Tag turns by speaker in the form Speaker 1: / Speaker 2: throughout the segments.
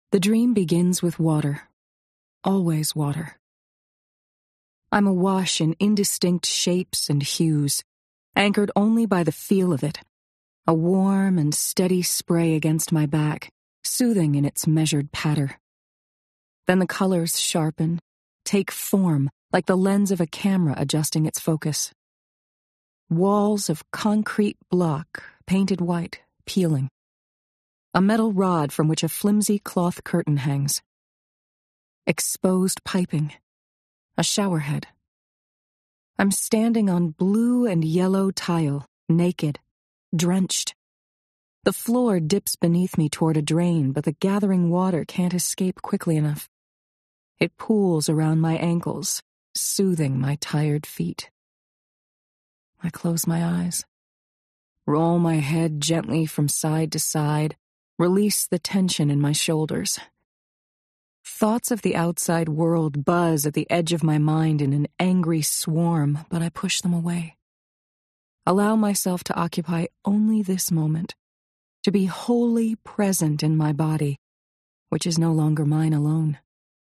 Speaker 1: The dream begins with water. Always water. I'm awash in indistinct shapes and hues, anchored only by the feel of it, a warm and steady spray against my back, soothing in its measured patter. Then the colors sharpen, take form like the lens of a camera adjusting its focus. Walls of concrete block, painted white, peeling. A metal rod from which a flimsy cloth curtain hangs. Exposed piping. A showerhead. I'm standing on blue and yellow tile, naked, drenched. The floor dips beneath me toward a drain, but the gathering water can't escape quickly enough. It pools around my ankles, soothing my tired feet. I close my eyes, roll my head gently from side to side, release the tension in my shoulders. Thoughts of the outside world buzz at the edge of my mind in an angry swarm, but I push them away. Allow myself to occupy only this moment, to be wholly present in my body, which is no longer mine alone.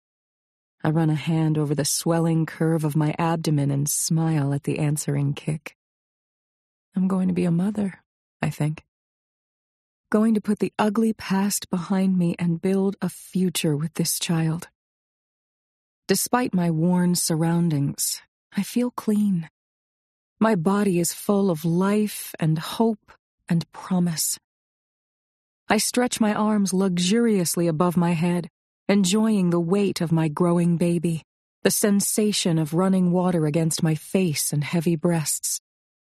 Speaker 1: I run a hand over the swelling curve of my abdomen and smile at the answering kick. I'm going to be a mother, I think. Going to put the ugly past behind me and build a future with this child. Despite my worn surroundings, I feel clean. My body is full of life and hope and promise. I stretch my arms luxuriously above my head, enjoying the weight of my growing baby, the sensation of running water against my face and heavy breasts.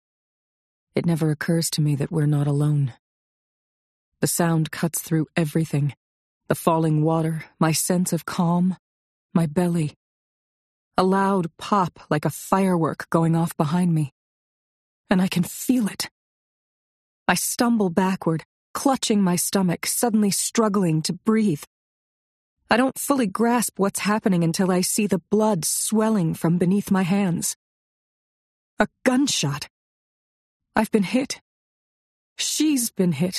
Speaker 1: It never occurs to me that we're not alone. The sound cuts through everything. The falling water, my sense of calm, my belly. A loud pop like a firework going off behind me. And I can feel it. I stumble backward, clutching my stomach, suddenly struggling to breathe. I don't fully grasp what's happening until I see the blood swelling from beneath my hands. A gunshot. I've been hit. She's been hit.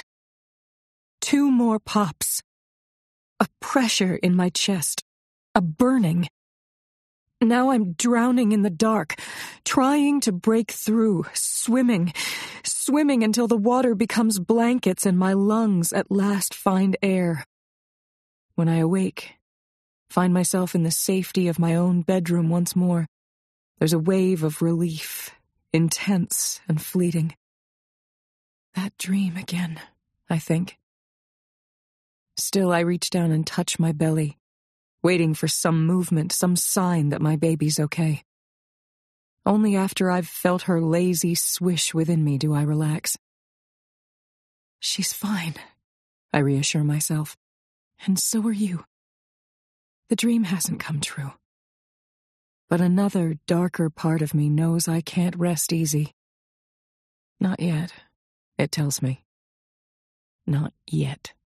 Speaker 1: 2 more pops. A pressure in my chest. A burning. Now I'm drowning in the dark, trying to break through, swimming until the water becomes blankets and my lungs at last find air. When I awake, find myself in the safety of my own bedroom once more, there's a wave of relief, intense and fleeting. That dream again, I think. Still, I reach down and touch my belly, waiting for some movement, some sign that my baby's okay. Only after I've felt her lazy swish within me do I relax. She's fine, I reassure myself, and so are you. The dream hasn't come true. But another, darker part of me knows I can't rest easy. Not yet, it tells me. Not yet.